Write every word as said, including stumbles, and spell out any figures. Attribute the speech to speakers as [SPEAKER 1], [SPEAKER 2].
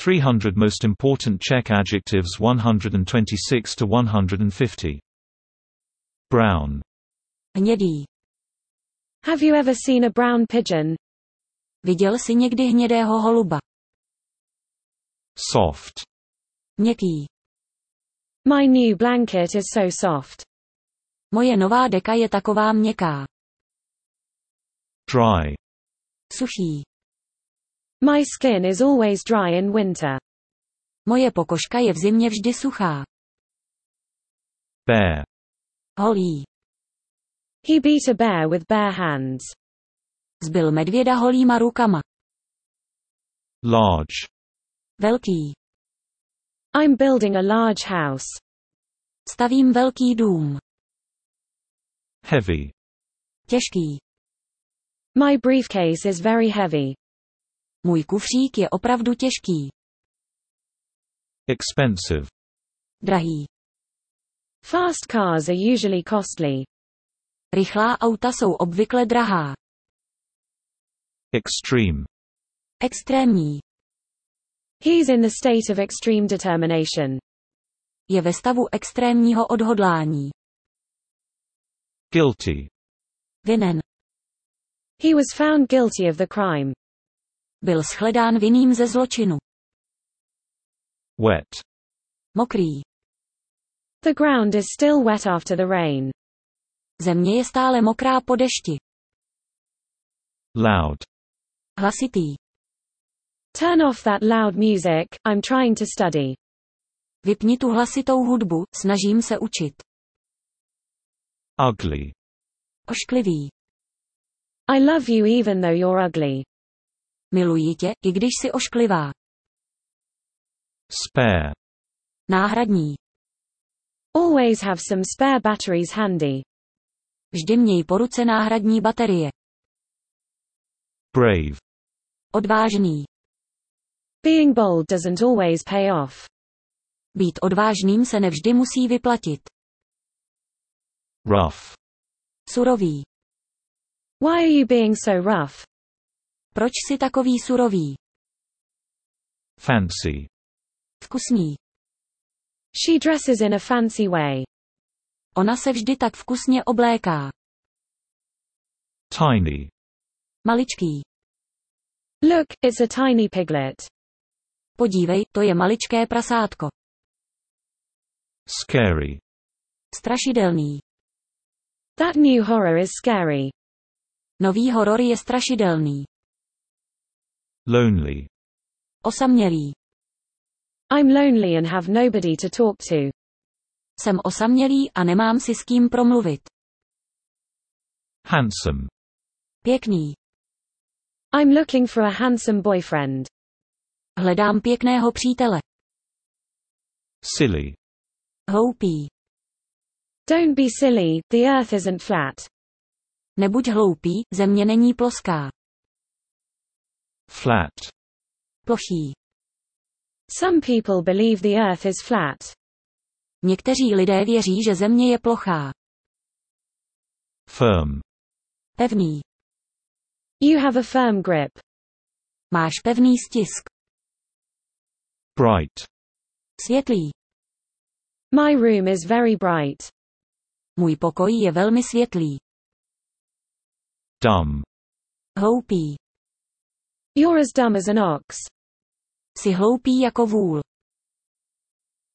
[SPEAKER 1] three hundred Most Important Czech Adjectives one hundred twenty-six to one hundred fifty. Brown.
[SPEAKER 2] Hnědý.
[SPEAKER 3] Have you ever seen a brown pigeon?
[SPEAKER 2] Viděl jsi někdy hnědého holuba?
[SPEAKER 1] Soft.
[SPEAKER 2] Měkký.
[SPEAKER 3] My new blanket is so soft.
[SPEAKER 2] Moje nová deka je taková měkká.
[SPEAKER 1] Dry.
[SPEAKER 2] Suchý.
[SPEAKER 3] My skin is always dry in winter.
[SPEAKER 2] Moje pokožka je v zimě vždy suchá.
[SPEAKER 1] Bare.
[SPEAKER 2] Holý.
[SPEAKER 3] He beat a bear with bare hands.
[SPEAKER 2] Zbil medvěda holýma rukama.
[SPEAKER 1] Large.
[SPEAKER 2] Velký.
[SPEAKER 3] I'm building a large house.
[SPEAKER 2] Stavím velký dům.
[SPEAKER 1] Heavy.
[SPEAKER 2] Těžký.
[SPEAKER 3] My briefcase is very heavy.
[SPEAKER 2] Můj kufřík je opravdu těžký.
[SPEAKER 1] Expensive.
[SPEAKER 2] Drahý.
[SPEAKER 3] Fast cars are usually costly.
[SPEAKER 2] Rychlá auta jsou obvykle drahá.
[SPEAKER 1] Extreme.
[SPEAKER 2] Extrémní.
[SPEAKER 3] He's in the state of extreme determination.
[SPEAKER 2] Je ve stavu extrémního odhodlání.
[SPEAKER 1] Guilty.
[SPEAKER 2] Vinen.
[SPEAKER 3] He was found guilty of the crime.
[SPEAKER 2] Byl shledán vinným ze zločinu.
[SPEAKER 1] Wet.
[SPEAKER 2] Mokrý.
[SPEAKER 3] The ground is still wet after the rain.
[SPEAKER 2] Země je stále mokrá po dešti.
[SPEAKER 1] Loud.
[SPEAKER 2] Hlasitý.
[SPEAKER 3] Turn off that loud music, I'm trying to study.
[SPEAKER 2] Vypni tu hlasitou hudbu, snažím se učit.
[SPEAKER 1] Ugly.
[SPEAKER 2] Ošklivý.
[SPEAKER 3] I love you even though you're ugly.
[SPEAKER 2] Miluji tě, i když jsi ošklivá.
[SPEAKER 1] Spare.
[SPEAKER 2] Náhradní.
[SPEAKER 3] Always have some spare batteries handy.
[SPEAKER 2] Vždy měj po ruce náhradní baterie.
[SPEAKER 1] Brave.
[SPEAKER 2] Odvážný.
[SPEAKER 3] Being bold doesn't always pay off.
[SPEAKER 2] Být odvážným se nevždy musí vyplatit.
[SPEAKER 1] Rough.
[SPEAKER 2] Surový.
[SPEAKER 3] Why are you being so rough?
[SPEAKER 2] Proč jsi takový surový?
[SPEAKER 1] Fancy.
[SPEAKER 2] Vkusný.
[SPEAKER 3] She dresses in a fancy way.
[SPEAKER 2] Ona se vždy tak vkusně obléká.
[SPEAKER 1] Tiny.
[SPEAKER 3] Maličký. Look, it's a tiny piglet.
[SPEAKER 2] Podívej, to je maličké prasátko.
[SPEAKER 1] Scary.
[SPEAKER 2] Strašidelný.
[SPEAKER 3] That new horror is scary.
[SPEAKER 2] Nový horor je strašidelný.
[SPEAKER 1] Lonely.
[SPEAKER 2] Osamělý.
[SPEAKER 3] I'm lonely and have nobody to talk to.
[SPEAKER 2] Jsem osamělý a nemám si s kým promluvit.
[SPEAKER 1] Handsome.
[SPEAKER 2] Pěkný.
[SPEAKER 3] I'm looking for a handsome boyfriend.
[SPEAKER 2] Hledám pěkného přítele.
[SPEAKER 1] Silly.
[SPEAKER 2] Hloupý.
[SPEAKER 3] Don't be silly, the earth isn't flat.
[SPEAKER 2] Nebuď hloupý, země není ploská.
[SPEAKER 1] Flat.
[SPEAKER 3] Plochý. Some people believe the earth is flat.
[SPEAKER 2] Někteří lidé věří, že země je plochá.
[SPEAKER 1] Firm.
[SPEAKER 2] Pevný.
[SPEAKER 3] You have a firm grip.
[SPEAKER 2] Máš pevný stisk.
[SPEAKER 1] Bright.
[SPEAKER 2] Světlý.
[SPEAKER 3] My room is very bright.
[SPEAKER 2] Můj pokoj je velmi světlý.
[SPEAKER 1] Dumb.
[SPEAKER 2] Hloupý.
[SPEAKER 3] You're as dumb as an ox.
[SPEAKER 2] Jsi hloupý jako vůl.